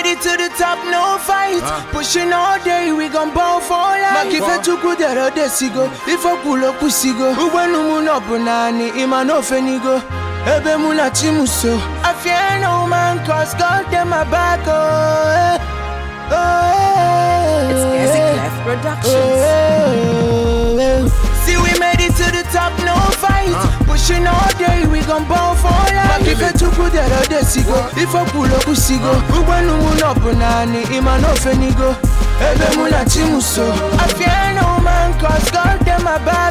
made it to the top, no fight. Pushing all day, we gon' ball for life. Makife tukudero desigo, ifo kulo kusigo. Uwenu muno bunani, ima no fenigo. Ebe mula chimuso. I fear no man, cause God them my back, It's Easy Clef Productions. See, we made it to the top, no fight. Pushing all day, we gon' ball for life. Makife tukudero desigo, ifo kulo kusigo. Uwenu muno bunani, ima no fenigo. Ebe mula chimuso. I fear no man, cause God them my back,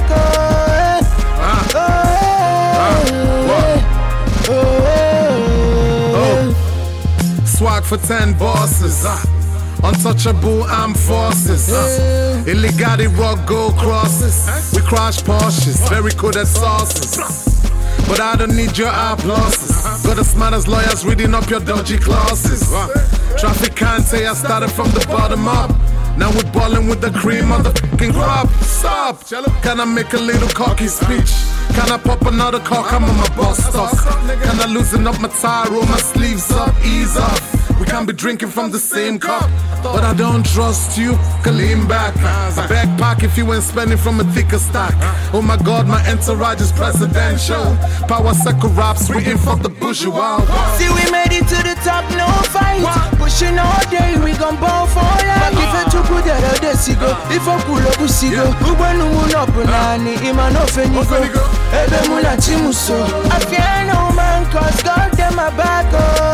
Swag for 10 bosses. Untouchable armed forces. Illegati rock gold crosses. We crash Porsches, very good at sauces. But I don't need your applauses. Got as smart as lawyers reading up your dodgy clauses. Traffic can't say I started from the bottom up. Now we're balling with the cream of the fucking crop. Stop! Can I make a little cocky speech? Can I pop another cock? I'm on my boss talk. Can I loosen up my tie, roll my sleeves up, ease up? We can't be drinking from the same cup. But I don't trust you, lean back. I backpack if you ain't spending from a thicker stack. Oh my God, my entourage is presidential. Power circle raps, we ain't fuck the bush, wow. See, we made it to the top, no fight. Pushing all day, we gon' ball for life. Makife tukudero desigo, ifo kulo kusigo. Uwenu muno bunani, ima no fenigo. Ebe mula chimuso. I fear no man, cause God them my back,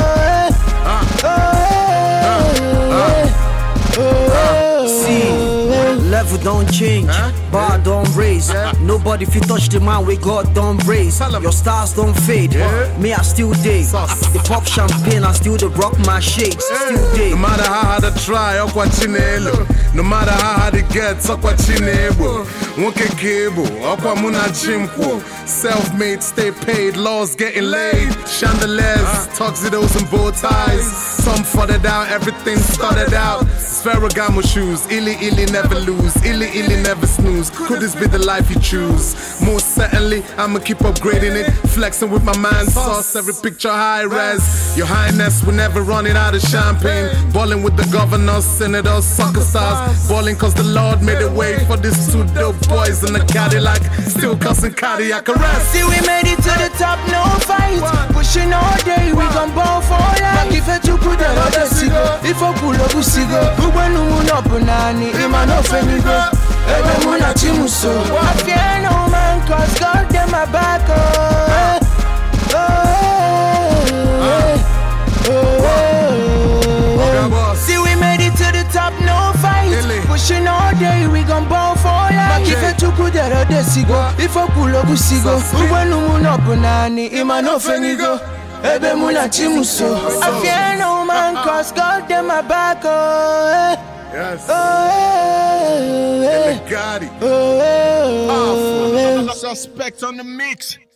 See, level don't change, bar don't raise. Nobody fit touch the man we God don't raise. Your stars don't fade, me I still day. The pop champagne, I still the rock my shakes. Still day. No matter how hard I try, okwa chinelo. No matter how hard it gets, okwa chinebo. Wonke cable, okwa muna chimpo. Self-made, stay paid, laws getting laid. Chandeliers, tuxedos and bow ties. Some fought down, everything started out. Ferragamo shoes, illy never lose, illy never snooze. Could this be the life you choose? Most certainly, I'ma keep upgrading it. Flexing with my mind sauce, every picture high res. Your Highness, we're never running out of champagne. Balling with the governors, senators, soccer stars. Balling cause the Lord made a way for these two dope boys in the Cadillac. Still cussing cardiac arrest. See, we made it to the top, no fight. Pushing all day, we gon' ball for life. Makife tukudero desigo, ifo kulo kusigo. Uwenu muno bunani, ima no fenigo. Ebe mula chimuso. I fear no man, cause God them my back, See, we made it to the top, no fight. Pushing all day, we gon' ball for life. Makife tukudero desigo, ifo kulo kusigo. Uwenu muno bunani, ima no fenigo. Ebe mula chimuso. I fear no man, cause God them my back, Yes. Illegati. Suspect on the mix.